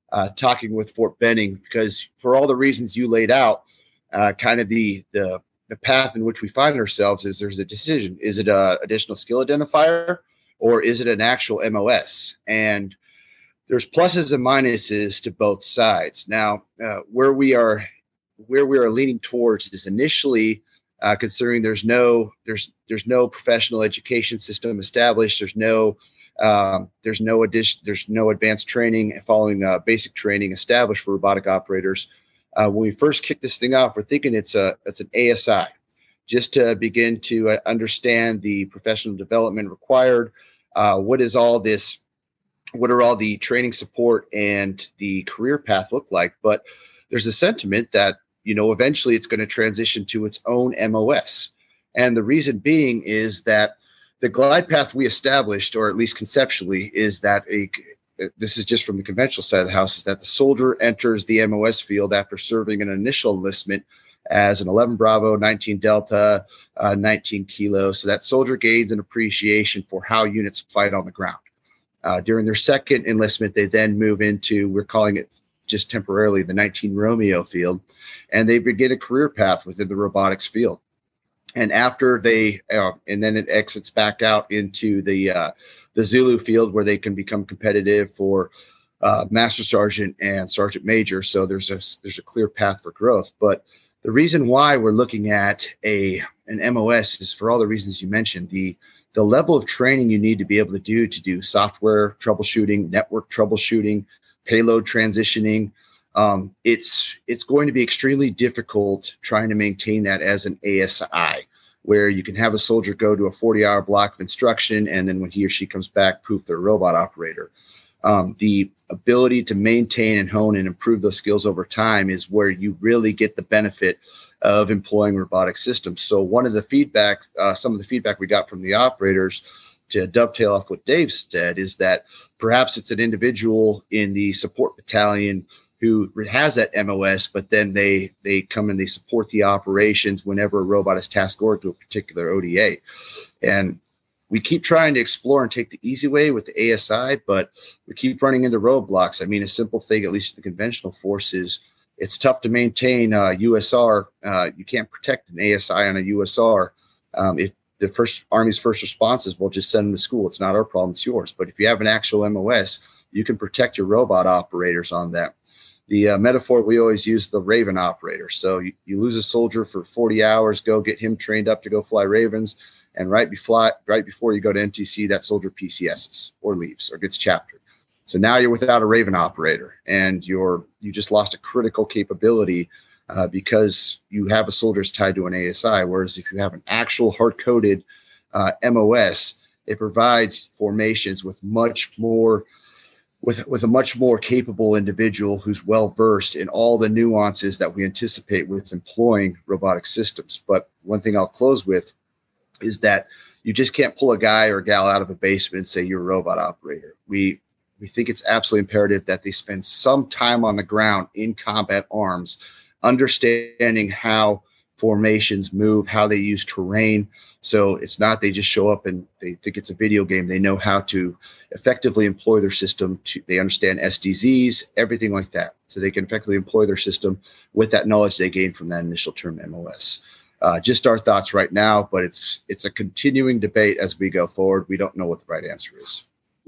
E: uh, talking with Fort Benning, because for all the reasons you laid out, uh, kind of the, the the path in which we find ourselves is there's a decision. Is it a additional skill identifier, or is it an actual M O S? And there's pluses and minuses to both sides. Now, uh, where we are where we are leaning towards is initially uh, considering there's no there's there's no professional education system established. There's no um, there's no addition there's no advanced training following uh, basic training established for robotic operators. Uh, when we first kick this thing off, we're thinking it's a it's an A S I, just to begin to uh, understand the professional development required. Uh, what is all this? What are all the training support and the career path look like? But there's a sentiment that, you know, eventually it's going to transition to its own M O S. And the reason being is that the glide path we established, or at least conceptually, is that a this is just from the conventional side of the house, is that the soldier enters the M O S field after serving an initial enlistment as an eleven Bravo, nineteen Delta, uh, nineteen Kilo. So that soldier gains an appreciation for how units fight on the ground. Uh, during their second enlistment, they then move into, we're calling it just temporarily, the nineteen Romeo field, and they begin a career path within the robotics field. And after they, uh, and then it exits back out into the uh, the Zulu field, where they can become competitive for uh, master sergeant and sergeant major. So there's a there's a clear path for growth. But the reason why we're looking at a an M O S is for all the reasons you mentioned. The the level of training you need to be able to do to do software troubleshooting, network troubleshooting, payload transitioning. Um, it's it's going to be extremely difficult trying to maintain that as an A S I, where you can have a soldier go to a forty hour block of instruction, and then when he or she comes back, poof, they're a robot operator. Um, the ability to maintain and hone and improve those skills over time is where you really get the benefit of employing robotic systems. So one of the feedback, uh, some of the feedback we got from the operators, to dovetail off what Dave said, is that perhaps it's an individual in the support battalion who has that M O S, but then they they come and they support the operations whenever a robot is task ordered to a particular O D A. And we keep trying to explore and take the easy way with the A S I, but we keep running into roadblocks. I mean, a simple thing, at least the conventional forces, it's tough to maintain uh, U S R. Uh, you can't protect an A S I on a U S R. Um, if the first Army's first responses, we'll just send them to school. It's not our problem, it's yours. But if you have an actual M O S, you can protect your robot operators on that. The uh, metaphor we always use, the Raven operator. So you, you lose a soldier for forty hours, go get him trained up to go fly Ravens. And right before, right before you go to N T C, that soldier P C S's or leaves or gets chaptered. So now you're without a Raven operator, and you're you just lost a critical capability uh, because you have a soldier tied to an A S I. Whereas if you have an actual hard-coded uh, M O S, it provides formations with much more with with a much more capable individual who's well versed in all the nuances that we anticipate with employing robotic systems. But one thing I'll close with is that you just can't pull a guy or gal out of a basement and say you're a robot operator. We we think it's absolutely imperative that they spend some time on the ground in combat arms, understanding how formations move, how they use terrain. So it's not they just show up and they think it's a video game. They know how to effectively employ their system. To, they understand S D Zs, everything like that. So they can effectively employ their system with that knowledge they gained from that initial term M O S. Uh, just our thoughts right now, but it's it's a continuing debate as we go forward. We don't know what the right answer is.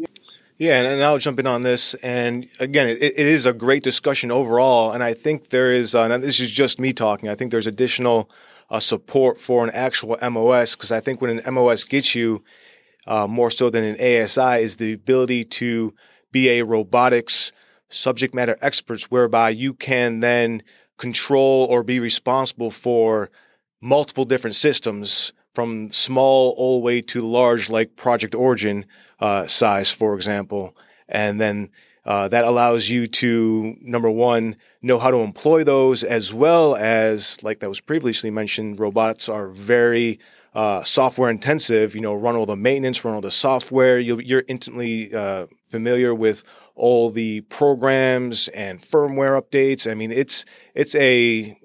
C: Yeah, and, and I'll jump in on this. And again, it, it is a great discussion overall. And I think there is, uh, and this is just me talking, I think there's additional uh, support for an actual M O S, because I think when an M O S gets you, uh, more so than an A S I, is the ability to be a robotics subject matter experts, whereby you can then control or be responsible for multiple different systems, from small all the way to large, like Project Origin uh, size, for example. And then uh, that allows you to, number one, know how to employ those, as well as, like that was previously mentioned, robots are very uh, software intensive. You know, run all the maintenance, run all the software. You'll, you're instantly uh, familiar with all the programs and firmware updates. I mean, it's it's a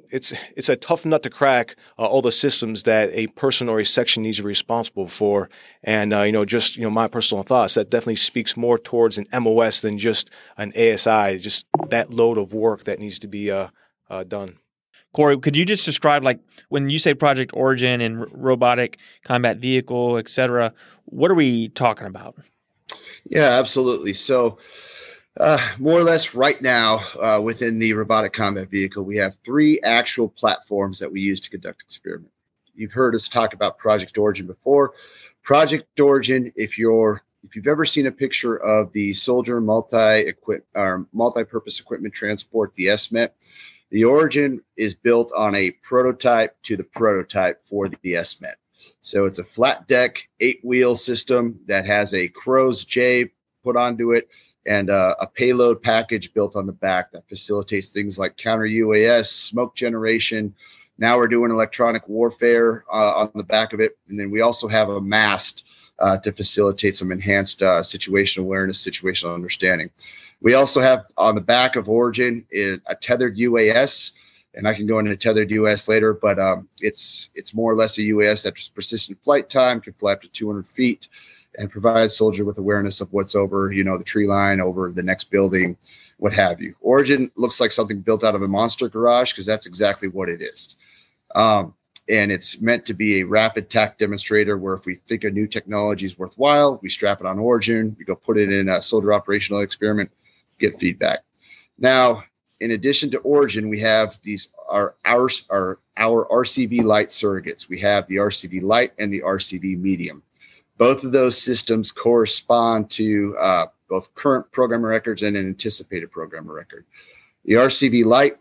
C: it's it's a tough nut to crack, uh, all the systems that a person or a section needs to be responsible for. And, uh, you know, just, you know, my personal thoughts, that definitely speaks more towards an M O S than just an A S I, just that load of work that needs to be uh, uh, done.
B: Corey, could you just describe, like, when you say Project Origin and r- robotic combat vehicle, et cetera, what are we talking about?
E: Yeah, absolutely. So uh, more or less right now uh, within the robotic combat vehicle, we have three actual platforms that we use to conduct experiment. You've heard us talk about Project Origin before. Project Origin, if you're if you've ever seen a picture of the Soldier multi-equip or multi-purpose equipment transport, the S M E T, the Origin is built on a prototype to the prototype for the S M E T. So it's a flat deck, eight wheel system that has a Crow's J put onto it and uh, a payload package built on the back that facilitates things like counter U A S, smoke generation. Now we're doing electronic warfare uh, on the back of it. And then we also have a mast uh, to facilitate some enhanced uh, situational awareness, situational understanding. We also have on the back of Origin is a tethered U A S, and I can go into tethered U A S later, but um, it's it's more or less a U A S that's persistent flight time, can fly up to two hundred feet, and provide soldier with awareness of what's over, you know, the tree line, over the next building, what have you. Origin looks like something built out of a monster garage because that's exactly what it is. Um, and it's meant to be a rapid tac demonstrator where if we think a new technology is worthwhile, we strap it on Origin, we go put it in a soldier operational experiment, get feedback. Now, in addition to Origin, we have these our our our, our R C V Lite surrogates. We have the R C V Lite and the R C V Medium. Both of those systems correspond to uh, both current programmer records and an anticipated programmer record. The R C V Lite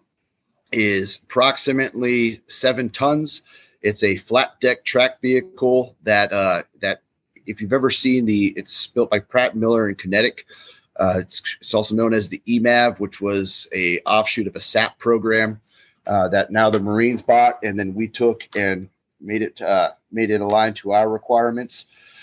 E: is approximately seven tons. It's a flat deck track vehicle that uh, that if you've ever seen the, it's built by Pratt Miller and Kinetic. Uh, it's, it's also known as the E M A V, which was a offshoot of a S A P program uh, that now the Marines bought, and then we took and made it uh, made it aligned to our requirements.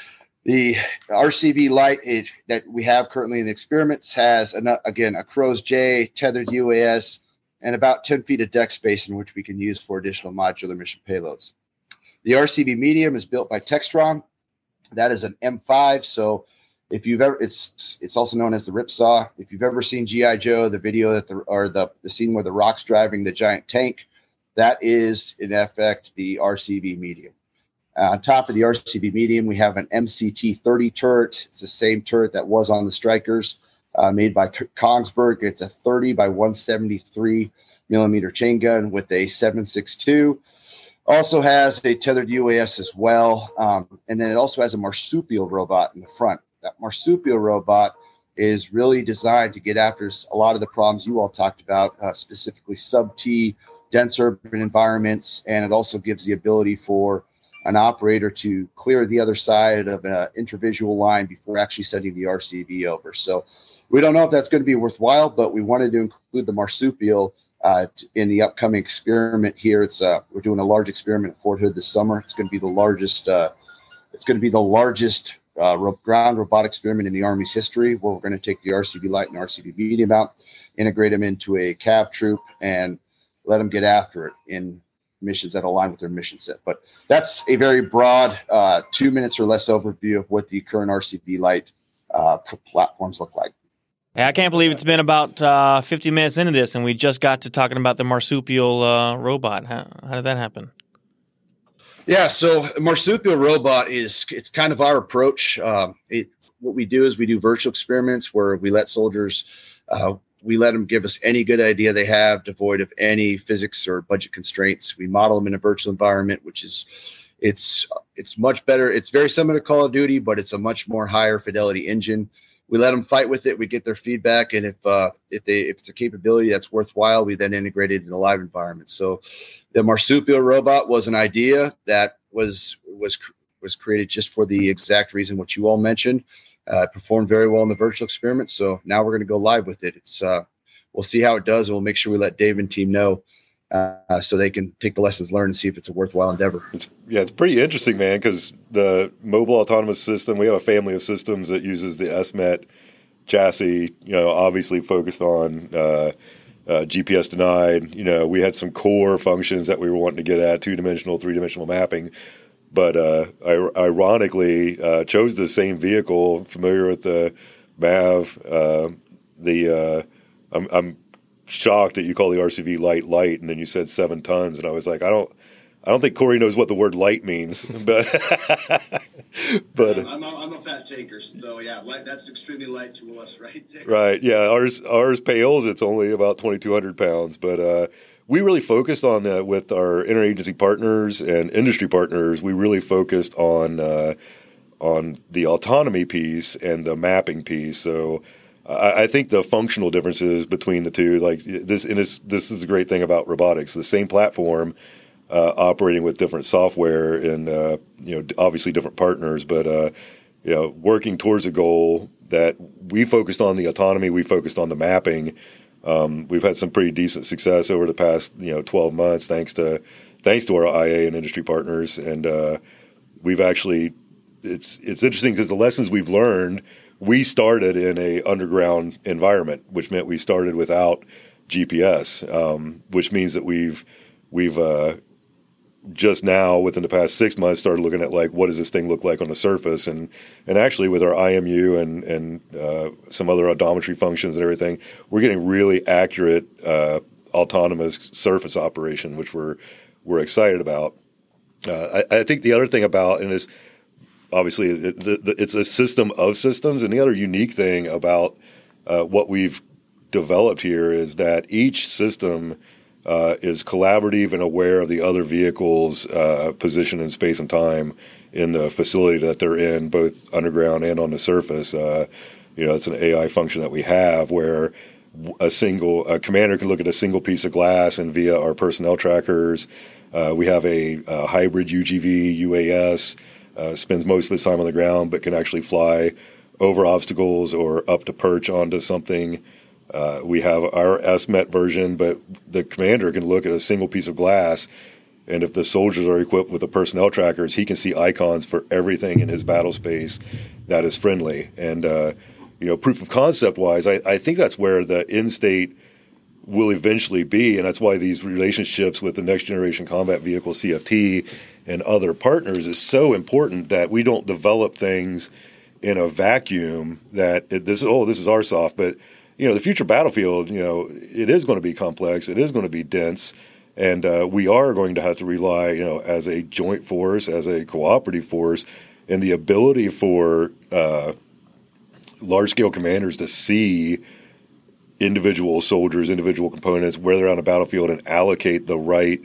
E: The R C V Lite it, that we have currently in the experiments has, an, again, a Crow's J, tethered U A S, and about ten feet of deck space in which we can use for additional modular mission payloads. The R C V Medium is built by Textron. That is an M five, so if you've ever, it's it's also known as the Ripsaw. If you've ever seen G I Joe, the video that the or the the scene where the Rock's driving the giant tank, that is in effect the R C V Medium. Uh, on top of the R C V Medium, we have an M C T thirty turret. It's the same turret that was on the Strykers, uh, made by Kongsberg. It's a thirty by one seventy-three millimeter chain gun with a seven six two. Also has a tethered U A S as well, um, and then it also has a marsupial robot in the front. That marsupial robot is really designed to get after a lot of the problems you all talked about, uh, specifically sub-T, dense urban environments, and it also gives the ability for an operator to clear the other side of an intravisual line before actually sending the R C V over. So we don't know if that's going to be worthwhile, but we wanted to include the marsupial uh, in the upcoming experiment here. It's uh, we're doing a large experiment at Fort Hood this summer. It's going to be the largest. Uh, it's going to be the largest. Uh, ro- ground robot experiment in the Army's history, where we're going to take the R C V Lite and R C V Medium out, integrate them into a cav troop, and let them get after it in missions that align with their mission set. But that's a very broad, uh, two minutes or less overview of what the current R C V Lite uh, platforms look like.
B: Hey, I can't believe it's been about uh, fifty minutes into this, and we just got to talking about the marsupial uh, robot. How, how did that happen?
E: Yeah, so marsupial robot is, it's kind of our approach. Um, it, what we do is we do virtual experiments where we let soldiers, uh, we let them give us any good idea they have, devoid of any physics or budget constraints. We model them in a virtual environment, which is, it's it's much better. It's very similar to Call of Duty, but it's a much more higher fidelity engine. We let them fight with it. We get their feedback, and if uh, if they if it's a capability that's worthwhile, we then integrate it in a live environment. So the marsupial robot was an idea that was was was created just for the exact reason what you all mentioned. Uh, it performed very well in the virtual experiment, so now we're going to go live with it. It's uh, we'll see how it does, and we'll make sure we let Dave and team know uh, so they can take the lessons learned and see if it's a worthwhile endeavor.
D: It's, yeah, it's pretty interesting, man, because the mobile autonomous system, we have a family of systems that uses the S M E T chassis, you know, obviously focused on uh, uh, G P S denied. You know, we had some core functions that we were wanting to get at, two-dimensional, three-dimensional mapping. But uh, I, ironically, uh, chose the same vehicle, familiar with the M A V. Uh, the uh, I'm, I'm shocked that you call the R C V light light, and then you said seven tons, and I was like, I don't. I don't think Corey knows what the word light means, but but
E: um, I'm, a, I'm a fat taker, so yeah, light, that's extremely light to us, right?
D: Right, yeah. Ours ours pales. It's only about twenty-two hundred pounds, but uh, we really focused on uh, with our interagency partners and industry partners. We really focused on uh, on the autonomy piece and the mapping piece. So I, I think the functional differences between the two, like this, and this this is the great thing about robotics. The same platform. Uh, operating with different software and uh, you know obviously different partners, but uh, you know working towards a goal that we focused on the autonomy, we focused on the mapping. Um, we've had some pretty decent success over the past you know twelve months, thanks to thanks to our I A and industry partners, and uh, we've actually it's it's interesting because the lessons we've learned, we started in a underground environment, which meant we started without G P S, um, which means that we've we've uh, just now within the past six months started looking at like what does this thing look like on the surface, and and actually with our I M U and and uh, some other odometry functions and everything, we're getting really accurate uh, autonomous surface operation, which we're we're excited about. Uh, I, I think the other thing about, and is obviously it, the, the, it's a system of systems, and the other unique thing about uh, what we've developed here is that each system Uh, is collaborative and aware of the other vehicles' uh, position in space and time in the facility that they're in, both underground and on the surface. Uh, you know, it's an A I function that we have where a single a commander can look at a single piece of glass, and via our personnel trackers, uh, we have a, a hybrid U G V U A S, uh, spends most of its time on the ground, but can actually fly over obstacles or up to perch onto something. Uh, we have our S M E T version, but the commander can look at a single piece of glass, and if the soldiers are equipped with the personnel trackers, he can see icons for everything in his battle space that is friendly. And, uh, you know, proof of concept-wise, I, I think that's where the end state will eventually be, and that's why these relationships with the Next Generation Combat Vehicle, C F T, and other partners is so important, that we don't develop things in a vacuum that it, this, oh, this is our soft, but you know, the future battlefield, you know, it is going to be complex. It is going to be dense. And uh, we are going to have to rely, you know, as a joint force, as a cooperative force, and the ability for uh, large-scale commanders to see individual soldiers, individual components, where they're on a battlefield, and allocate the right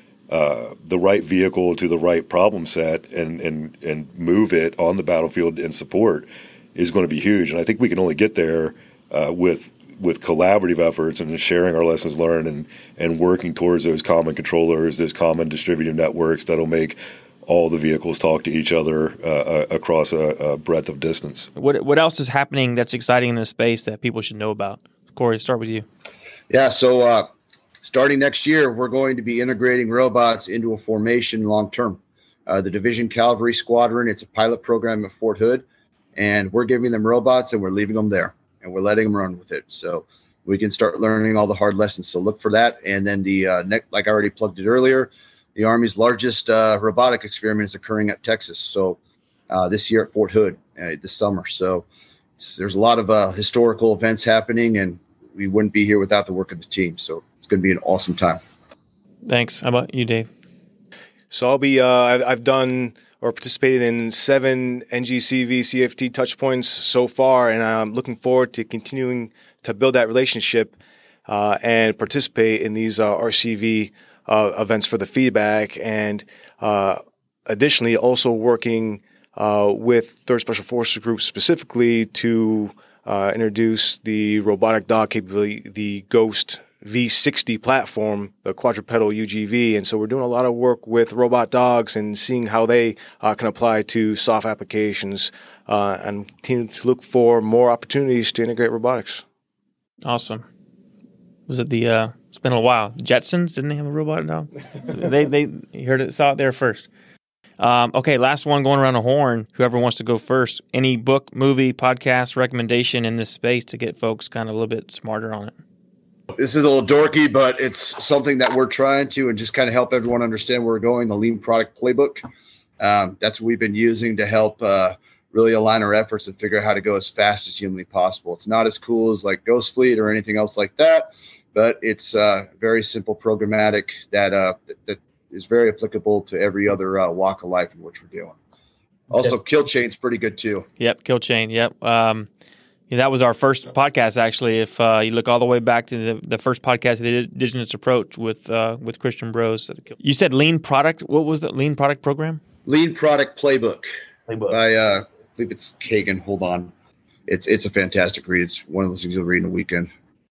D: uh, the right vehicle to the right problem set and, and, and move it on the battlefield in support is going to be huge. And I think we can only get there Uh, with with collaborative efforts and sharing our lessons learned, and, and working towards those common controllers, those common distributed networks that'll make all the vehicles talk to each other uh, uh, across a, a breadth of distance.
B: What what else is happening that's exciting in this space that people should know about? Corey, start with you.
E: Yeah, so uh, starting next year, we're going to be integrating robots into a formation long term. Uh, the Division Cavalry Squadron, it's a pilot program at Fort Hood, and we're giving them robots and we're leaving them there. And we're letting them run with it, so we can start learning all the hard lessons. So look for that. And then the uh, ne- like I already plugged it earlier, the Army's largest uh, robotic experiment is occurring at Texas. So uh, this year at Fort Hood uh, this summer. So it's, there's a lot of uh, historical events happening, and we wouldn't be here without the work of the team. So it's going to be an awesome time.
B: Thanks. How about you, Dave?
C: So I'll be. Uh, I've, I've done. or participated in seven N G C V C F T touch points so far, and I'm looking forward to continuing to build that relationship uh, and participate in these uh, R C V uh, events for the feedback, and uh, additionally also working uh, with third Special Forces Group specifically to uh, introduce the robotic dog capability, the Ghost V sixty platform, the quadrupedal U G V. And so we're doing a lot of work with robot dogs and seeing how they uh, can apply to soft applications uh, and continue to look for more opportunities to integrate robotics.
B: Awesome. Was it the, uh, it's been a while, the Jetsons, didn't they have a robot dog? So they, they you heard it, saw it there first. Um, okay, last one going around the horn. Whoever wants to go first. Any book, movie, podcast recommendation in this space to get folks kind of a little bit smarter on it?
E: This is a little dorky, but it's something that we're trying to and just kind of help everyone understand where we're going, the Lean Product Playbook. Um, that's what we've been using to help uh, really align our efforts and figure out how to go as fast as humanly possible. It's not as cool as like Ghost Fleet or anything else like that, but it's uh, very simple programmatic that, uh, that, that is very applicable to every other uh, walk of life in which we're doing. Also, Kill Chain's pretty good too.
B: Yep, Kill Chain. Yep. Um, yeah, that was our first podcast, actually. If uh, you look all the way back to the, the first podcast, the Indigenous Approach with uh, with Christian Bros. You said Lean Product. What was the Lean Product Program?
E: Lean Product Playbook.
B: Playbook.
E: By uh, I believe it's Kagan. Hold on. It's it's a fantastic read. It's one of those things you'll read in a weekend.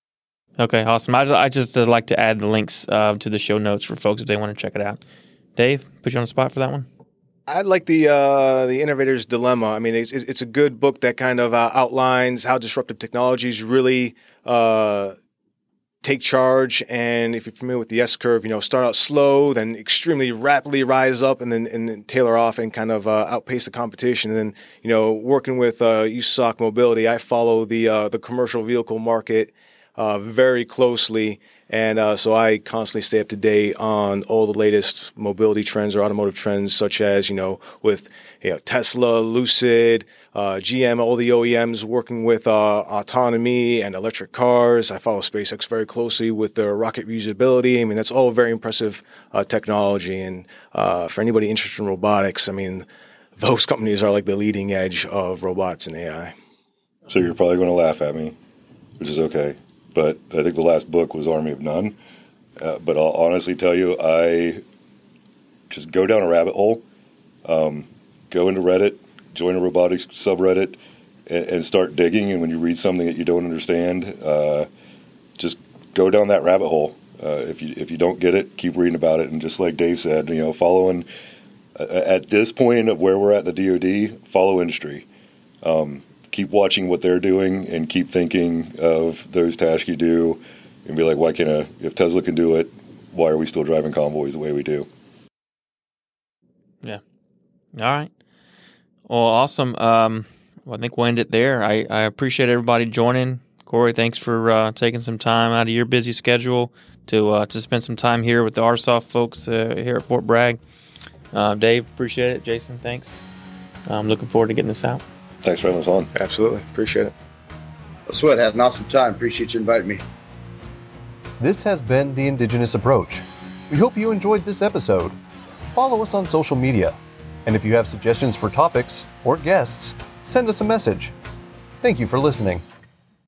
B: Okay, awesome. I, I just uh, like to add the links uh, to the show notes for folks if they want to check it out. Dave, put you on the spot for that one?
C: I like the uh, the Innovator's Dilemma. I mean, it's it's a good book that kind of uh, outlines how disruptive technologies really uh, take charge. And if you're familiar with the S curve, you know, start out slow, then extremely rapidly rise up, and then and then tailor off and kind of uh, outpace the competition. And then, you know, working with uh, U S O C Mobility, I follow the uh, the commercial vehicle market uh, very closely. And uh, so I constantly stay up to date on all the latest mobility trends or automotive trends, such as, you know, with you know, Tesla, Lucid, uh, G M, all the O E Ms working with uh, autonomy and electric cars. I follow SpaceX very closely with their rocket reusability. I mean, that's all very impressive uh, technology. And uh, for anybody interested in robotics, I mean, those companies are like the leading edge of robots and A I.
D: So you're probably going to laugh at me, which is okay. But I think the last book was Army of None. Uh, but I'll honestly tell you, I just go down a rabbit hole, um, go into Reddit, join a robotics subreddit, and, and start digging. And when you read something that you don't understand, uh, just go down that rabbit hole. Uh, if you if you don't get it, keep reading about it. And just like Dave said, you know, following uh, at this point of where we're at in the D O D, follow industry. Um, Keep watching what they're doing and keep thinking of those tasks you do and be like, why can't I, if Tesla can do it, why are we still driving convoys the way we do?
B: Yeah. All right. Well, awesome. Um, well, I think we'll end it there. I, I appreciate everybody joining. Corey, thanks for uh, taking some time out of your busy schedule to uh, to spend some time here with the R S O F folks uh, here at Fort Bragg. Uh, Dave, appreciate it. Jason, thanks. I'm looking forward to getting this out.
D: Thanks for having us on.
C: Absolutely. Appreciate it.
E: Sweat, had an awesome time. Appreciate you inviting me.
A: This has been The Indigenous Approach. We hope you enjoyed this episode. Follow us on social media. And if you have suggestions for topics or guests, send us a message. Thank you for listening.